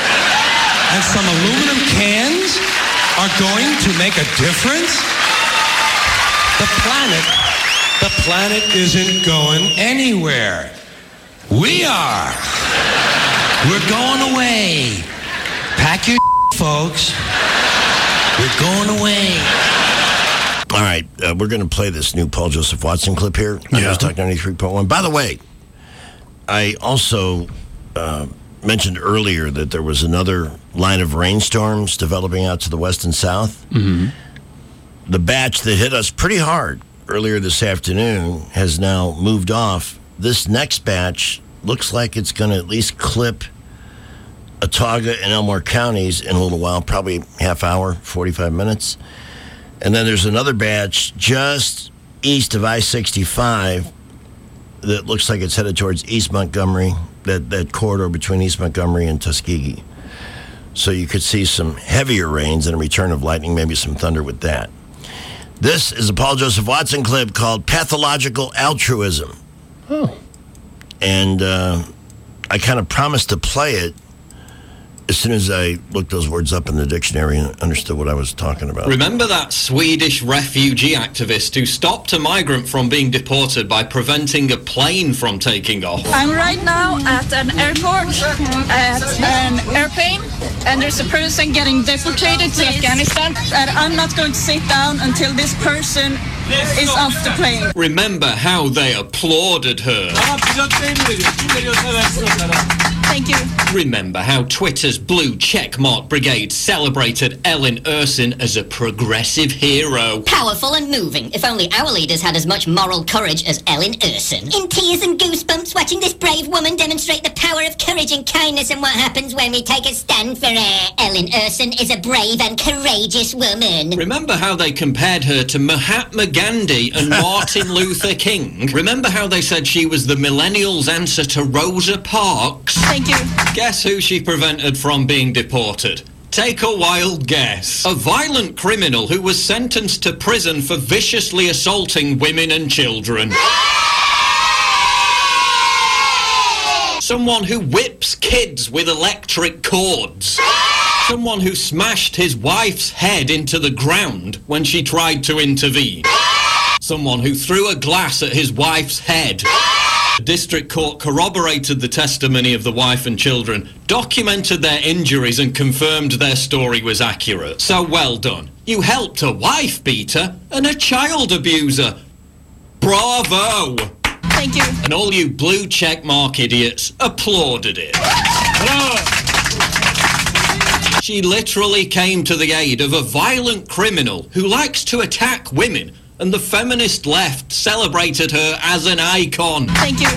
and some aluminum cans are going to make a difference? The planet isn't going anywhere. We are. We're going away. Pack your folks. We're going away. All right, we're going to play this new Paul Joseph Watson clip here. News Talk 93.1. By the way, I also mentioned earlier that there was another line of rainstorms developing out to the west and south. Mm-hmm. The batch that hit us pretty hard earlier this afternoon has now moved off. This next batch looks like it's going to at least clip Autauga and Elmore counties in a little while, probably half hour, 45 minutes. And then there's another batch just east of I-65 that looks like it's headed towards East Montgomery, that corridor between East Montgomery and Tuskegee. So you could see some heavier rains and a return of lightning, maybe some thunder with that. This is a Paul Joseph Watson clip called Pathological Altruism. Oh. And I kind of promised to play it as soon as I looked those words up in the dictionary and understood what I was talking about. Remember that Swedish refugee activist who stopped a migrant from being deported by preventing a plane from taking off? I'm right now at an airport, at an airplane, and there's a person getting deported to Afghanistan, and I'm not going to sit down until this person is off the plane. Remember how they applauded her. Thank you. Remember how Twitter's blue checkmark brigade celebrated Ellen Ursin as a progressive hero. Powerful and moving. If only our leaders had as much moral courage as Ellen Ursin. In tears and goosebumps watching this brave woman demonstrate the power of courage and kindness and what happens when we take a stand for her. Ellen Ursin is a brave and courageous woman. Remember how they compared her to Mahatma Gandhi and Martin Luther King? Remember how they said she was the millennials' answer to Rosa Parks? Thank you. Guess who she prevented from being deported? Take a wild guess. A violent criminal who was sentenced to prison for viciously assaulting women and children. Someone who whips kids with electric cords. Someone who smashed his wife's head into the ground when she tried to intervene. Someone who threw a glass at his wife's head. The district court corroborated the testimony of the wife and children, documented their injuries and confirmed their story was accurate. So well done. You helped a wife beater and a child abuser. Bravo! Thank you. And all you blue checkmark idiots applauded it. She literally came to the aid of a violent criminal who likes to attack women, and the feminist left celebrated her as an icon. Thank you.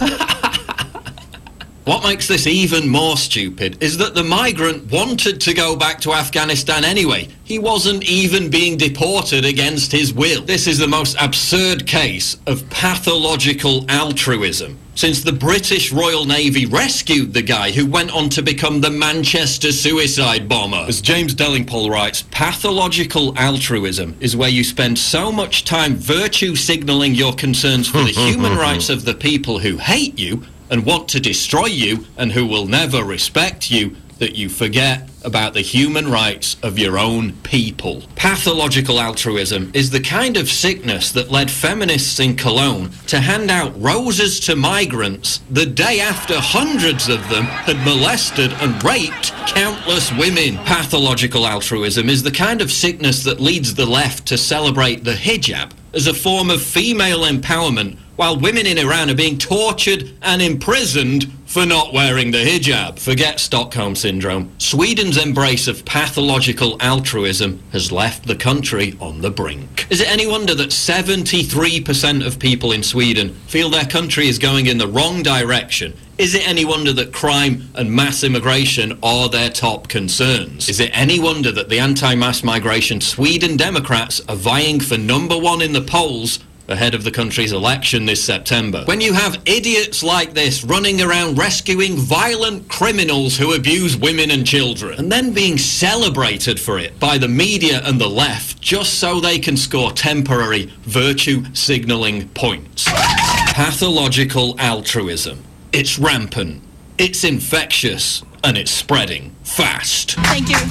What makes this even more stupid is that the migrant wanted to go back to Afghanistan anyway. He wasn't even being deported against his will. This is the most absurd case of pathological altruism, since the British Royal Navy rescued the guy who went on to become the Manchester suicide bomber. As James Dellingpole writes, pathological altruism is where you spend so much time virtue signaling your concerns for the human rights of the people who hate you and want to destroy you and who will never respect you, that you forget about the human rights of your own people. Pathological altruism is the kind of sickness that led feminists in Cologne to hand out roses to migrants the day after hundreds of them had molested and raped countless women. Pathological altruism is the kind of sickness that leads the left to celebrate the hijab as a form of female empowerment, while women in Iran are being tortured and imprisoned for not wearing the hijab. Forget Stockholm Syndrome. Sweden's embrace of pathological altruism has left the country on the brink. Is it any wonder that 73% of people in Sweden feel their country is going in the wrong direction? Is it any wonder that crime and mass immigration are their top concerns? Is it any wonder that the anti-mass migration Sweden Democrats are vying for #1 in the polls ahead of the country's election this September? When you have idiots like this running around rescuing violent criminals who abuse women and children, and then being celebrated for it by the media and the left just so they can score temporary virtue signaling points. Pathological altruism. It's rampant, it's infectious, and it's spreading fast. Thank you.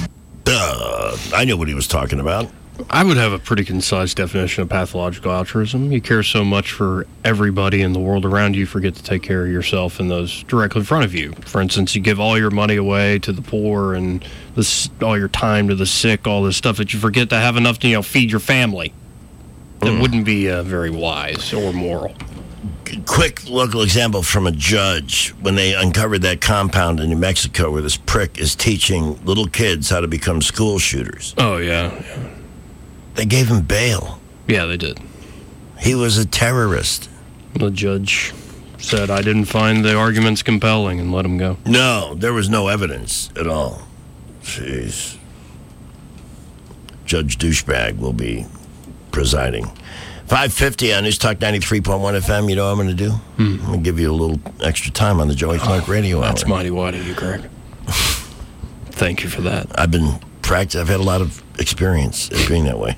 I knew what he was talking about. I would have a pretty concise definition of pathological altruism. You care so much for everybody in the world around you, forget to take care of yourself and those directly in front of you. For instance, you give all your money away to the poor and all your time to the sick, all this stuff, that you forget to have enough to feed your family. That wouldn't be very wise or moral. Quick local example from a judge when they uncovered that compound in New Mexico where this prick is teaching little kids how to become school shooters. Oh, yeah. They gave him bail. Yeah, they did. He was a terrorist. The judge said, I didn't find the arguments compelling, and let him go. No, there was no evidence at all. Jeez. Judge Douchebag will be presiding. 5:50 on News Talk 93.1 FM. You know what I'm going to do? I'm going to give you a little extra time on the Joey Clark Radio Hour. That's mighty wide of you, Greg. Thank you for that. I've been practicing. I've had a lot of experience at being that way.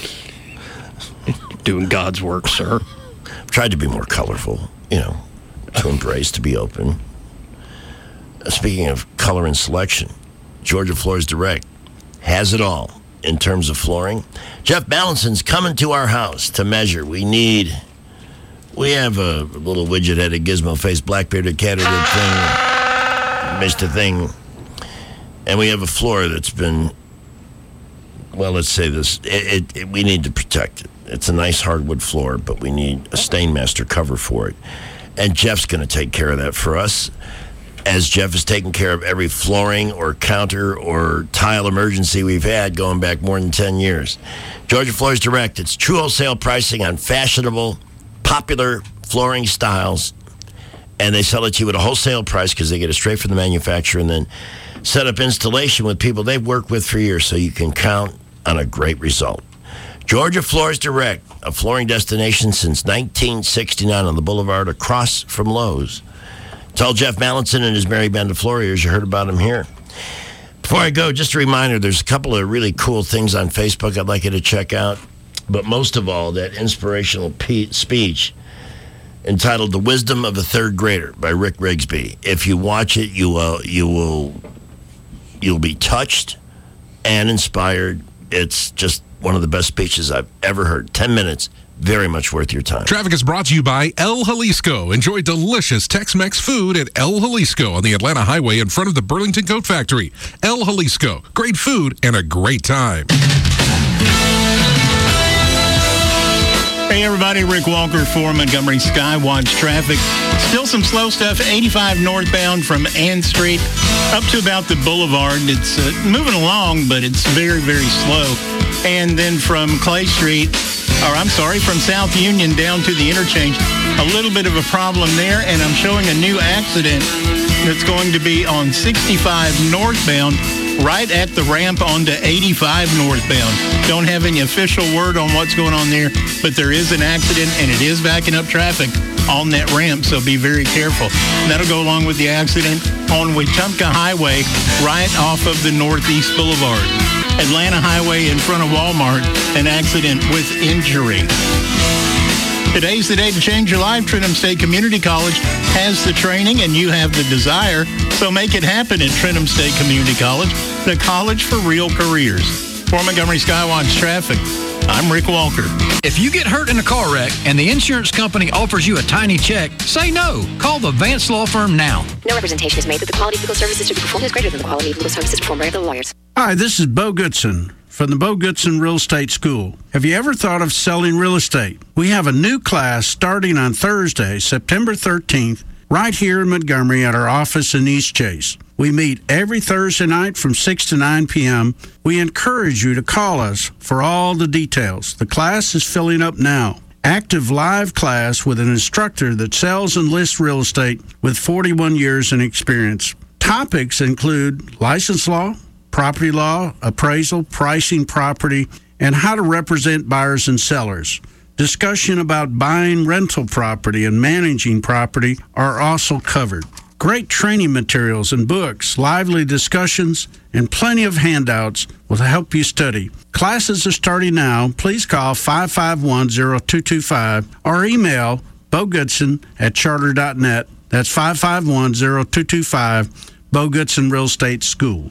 Doing God's work, sir. I've tried to be more colorful, to embrace, to be open. Speaking of color and selection, Georgia Floors Direct has it all in terms of flooring. Jeff Ballinson's coming to our house to measure. We have a little widget-headed, gizmo-faced, black-bearded, cat-headed thing, Mr. Thing, and we have a floor that's been, well, let's say this, we need to protect it. It's a nice hardwood floor, but we need a Stainmaster cover for it. And Jeff's going to take care of that for us, as Jeff has taken care of every flooring or counter or tile emergency we've had going back more than 10 years. Georgia Floors Direct, it's true wholesale pricing on fashionable, popular flooring styles, and they sell it to you at a wholesale price because they get it straight from the manufacturer and then set up installation with people they've worked with for years so you can count on a great result. Georgia Floors Direct, a flooring destination since 1969 on the boulevard across from Lowe's. Tell Jeff Ballinson and his merry band of Floriers you heard about him here. Before I go, just a reminder, there's a couple of really cool things on Facebook I'd like you to check out. But most of all, that inspirational speech entitled "The Wisdom of a Third Grader" by Rick Rigsby. If you watch it, you'll be touched and inspired. It's just one of the best speeches I've ever heard. 10 minutes. Very much worth your time. Traffic is brought to you by El Jalisco. Enjoy delicious Tex-Mex food at El Jalisco on the Atlanta Highway in front of the Burlington Coat Factory. El Jalisco. Great food and a great time. Hey, everybody. Rick Walker for Montgomery Skywatch Traffic. Still some slow stuff. 85 northbound from Ann Street up to about the boulevard. It's moving along, but it's very, very slow. And then from Clay Street, from South Union down to the interchange, a little bit of a problem there, and I'm showing a new accident that's going to be on 65 northbound, right at the ramp onto 85 northbound. Don't have any official word on what's going on there, but there is an accident, and it is backing up traffic on that ramp, so be very careful. That'll go along with the accident on Wetumpka Highway, right off of the Northeast Boulevard. Atlanta Highway in front of Walmart, an accident with injury. Today's the day to change your life. Trenton State Community College has the training and you have the desire, so make it happen at Trenton State Community College, the college for real careers. For Montgomery Skywatch Traffic, I'm Rick Walker. If you get hurt in a car wreck and the insurance company offers you a tiny check, say no. Call the Vance Law Firm now. No representation is made that the quality of legal services to be performed is greater than the quality of legal services performed by other lawyers. Hi, this is Bo Goodson from the Bo Goodson Real Estate School. Have you ever thought of selling real estate? We have a new class starting on Thursday, September 13th, right here in Montgomery at our office in East Chase. We meet every Thursday night from 6 to 9 p.m. We encourage you to call us for all the details. The class is filling up now. Active live class with an instructor that sells and lists real estate with 41 years in experience. Topics include license law, property law, appraisal, pricing property, and how to represent buyers and sellers. Discussion about buying rental property and managing property are also covered. Great training materials and books, lively discussions, and plenty of handouts will help you study. Classes are starting now. Please call 551-0225 or email bogoodson@charter.net. That's 551-0225, Bo Goodson Real Estate School.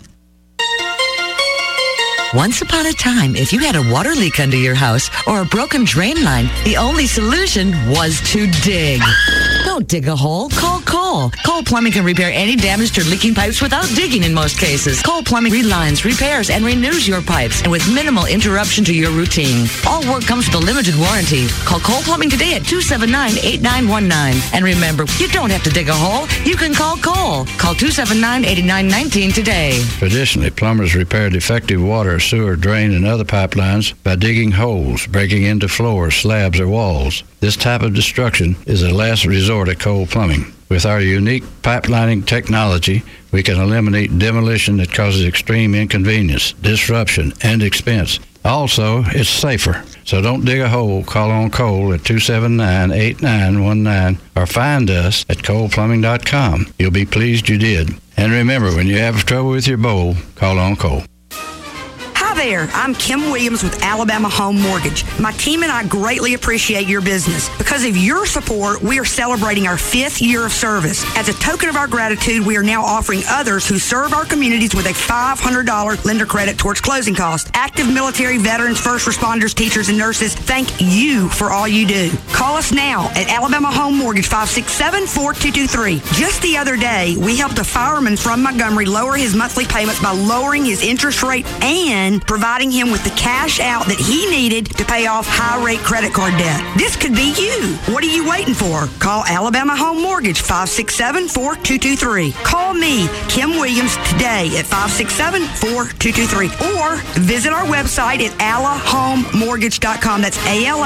Once upon a time, if you had a water leak under your house or a broken drain line, the only solution was to dig. Don't dig a hole. Call Cole. Cole Plumbing can repair any damaged or leaking pipes without digging in most cases. Cole Plumbing relines, repairs, and renews your pipes, and with minimal interruption to your routine. All work comes with a limited warranty. Call Cole Plumbing today at 279-8919. And remember, you don't have to dig a hole. You can call Cole. Call 279-8919 today. Traditionally, plumbers repair defective water, sewer, drain, and other pipelines by digging holes, breaking into floors, slabs, or walls. This type of destruction is a last resort at Cole Plumbing. With our unique pipelining technology, we can eliminate demolition that causes extreme inconvenience, disruption, and expense. Also, it's safer. So don't dig a hole. Call on Cole at 279-8919 or find us at coleplumbing.com. You'll be pleased you did. And remember, when you have trouble with your bowl, call on Cole. Hi there, I'm Kim Williams with Alabama Home Mortgage. My team and I greatly appreciate your business. Because of your support, we are celebrating our 5th year of service. As a token of our gratitude, we are now offering others who serve our communities with a $500 lender credit towards closing costs. Active military, veterans, first responders, teachers, and nurses, thank you for all you do. Call us now at Alabama Home Mortgage, 567-4223. Just the other day, we helped a fireman from Montgomery lower his monthly payments by lowering his interest rate and providing him with the cash out that he needed to pay off high-rate credit card debt. This could be you. What are you waiting for? Call Alabama Home Mortgage, 567-4223. Call me, Kim Williams, today at 567-4223 or visit our website at alahomemortgage.com. That's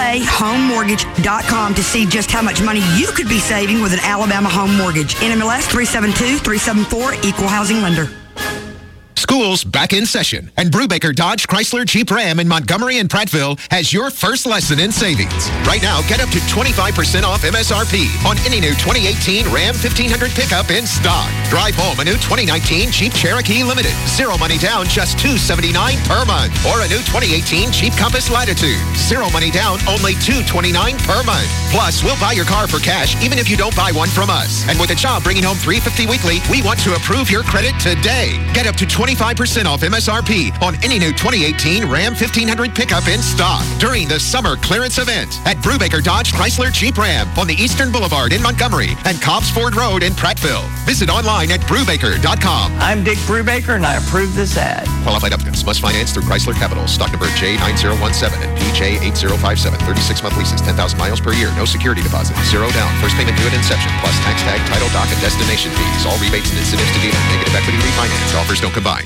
ALAhomemortgage.com to see just how much money you could be saving with an Alabama Home Mortgage. NMLS 372-374, Equal Housing Lender. School's back in session, and Brubaker Dodge Chrysler Jeep Ram in Montgomery and Prattville has your first lesson in savings. Right now, get up to 25% off MSRP on any new 2018 Ram 1500 pickup in stock. Drive home a new 2019 Jeep Cherokee Limited. Zero money down, just $279 per month. Or a new 2018 Jeep Compass Latitude. Zero money down, only $229 per month. Plus, we'll buy your car for cash even if you don't buy one from us. And with a job bringing home $350 weekly, we want to approve your credit today. Get up to 25% off MSRP on any new 2018 Ram 1500 pickup in stock during the summer clearance event at Brubaker Dodge Chrysler Jeep Ram on the Eastern Boulevard in Montgomery and Cobbs Ford Road in Prattville. Visit online at Brubaker.com. I'm Dick Brubaker and I approve this ad. Qualified applicants must finance through Chrysler Capital. Stock number J9017 and PJ8057. 36 month leases, 10,000 miles per year. No security deposit. Zero down. First payment due at inception. Plus tax tag, title dock, and destination fees. All rebates and incentives to dealer. Negative equity refinance. Offers don't combine.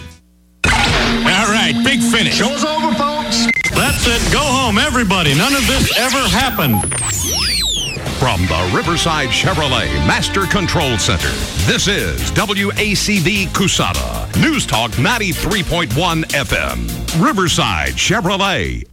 All right, big finish. Show's over, folks. That's it. Go home, everybody. None of this ever happened. From the Riverside Chevrolet Master Control Center, this is WACV Cusada. News Talk 93.1 FM. Riverside Chevrolet.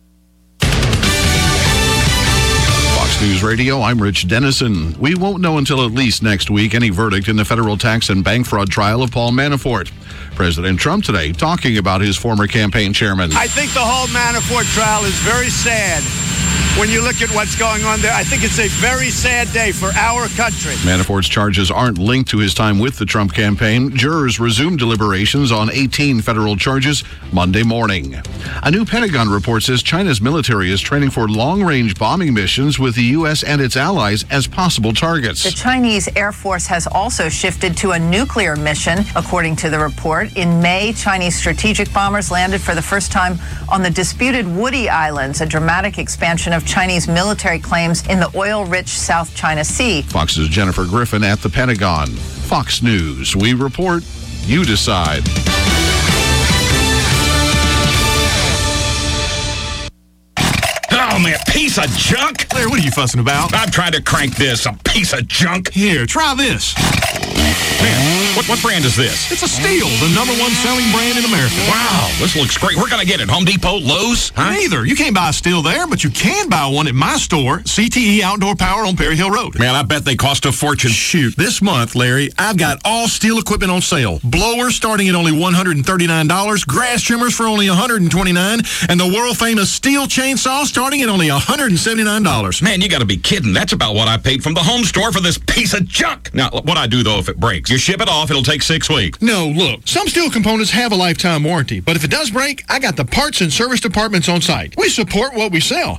Fox News Radio, I'm Rich Dennison. We won't know until at least next week any verdict in the federal tax and bank fraud trial of Paul Manafort. President Trump today talking about his former campaign chairman. I think the whole Manafort trial is very sad. When you look at what's going on there, I think it's a very sad day for our country. Manafort's charges aren't linked to his time with the Trump campaign. Jurors resumed deliberations on 18 federal charges Monday morning. A new Pentagon report says China's military is training for long-range bombing missions with the U.S. and its allies as possible targets. The Chinese Air Force has also shifted to a nuclear mission, according to the report. In May, Chinese strategic bombers landed for the first time on the disputed Woody Islands, a dramatic expansion of Chinese military claims in the oil-rich South China Sea. Fox's Jennifer Griffin at the Pentagon. Fox News. We report, you decide. Oh, man, piece of junk. Claire, what are you fussing about? I'm trying to crank this, a piece of junk. Here, try this. Man, what brand is this? It's a Steel, the #1 selling brand in America. Wow, this looks great. Where can I get it? Home Depot, Lowe's? Huh? Neither. You can't buy a Steel there, but you can buy one at my store, CTE Outdoor Power on Perry Hill Road. Man, I bet they cost a fortune. Shoot, this month, Larry, I've got all Steel equipment on sale. Blowers starting at only $139, grass trimmers for only $129, and the world-famous Steel chainsaw starting at only $179. Man, you got to be kidding. That's about what I paid from the home store for this piece of junk. Now, what I do, though, if it breaks, you ship it off, it'll take 6 weeks. No, look, some Steel components have a lifetime warranty, but if it does break, I got the parts and service departments on site. We support what we sell.